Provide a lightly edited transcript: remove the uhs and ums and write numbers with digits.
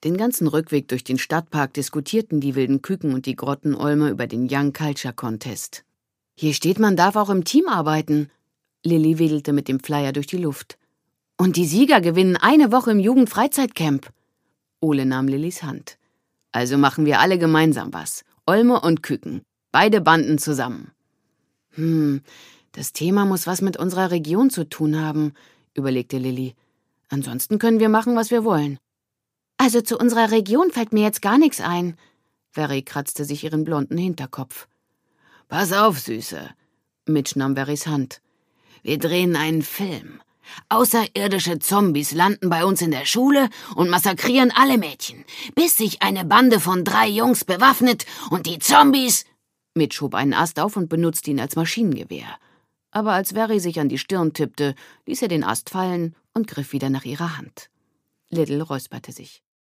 Den ganzen Rückweg durch den Stadtpark diskutierten die wilden Küken und die Grottenolme über den Young Culture Contest. »Hier steht, man darf auch im Team arbeiten«, Lilly wedelte mit dem Flyer durch die Luft. »Und die Sieger gewinnen eine Woche im Jugendfreizeitcamp.« Ole nahm Lillys Hand. »Also machen wir alle gemeinsam was. Olme und Küken. Beide Banden zusammen.« Das Thema muss was mit unserer Region zu tun haben«, überlegte Lilly. »Ansonsten können wir machen, was wir wollen.« »Also zu unserer Region fällt mir jetzt gar nichts ein.« Verry kratzte sich ihren blonden Hinterkopf. »Pass auf, Süße.« Mitch nahm Verrys Hand. »Wir drehen einen Film. Außerirdische Zombies landen bei uns in der Schule und massakrieren alle Mädchen, bis sich eine Bande von 3 Jungs bewaffnet und die Zombies...« Mitch hob einen Ast auf und benutzte ihn als Maschinengewehr. Aber als Verry sich an die Stirn tippte, ließ er den Ast fallen und griff wieder nach ihrer Hand. Little räusperte sich.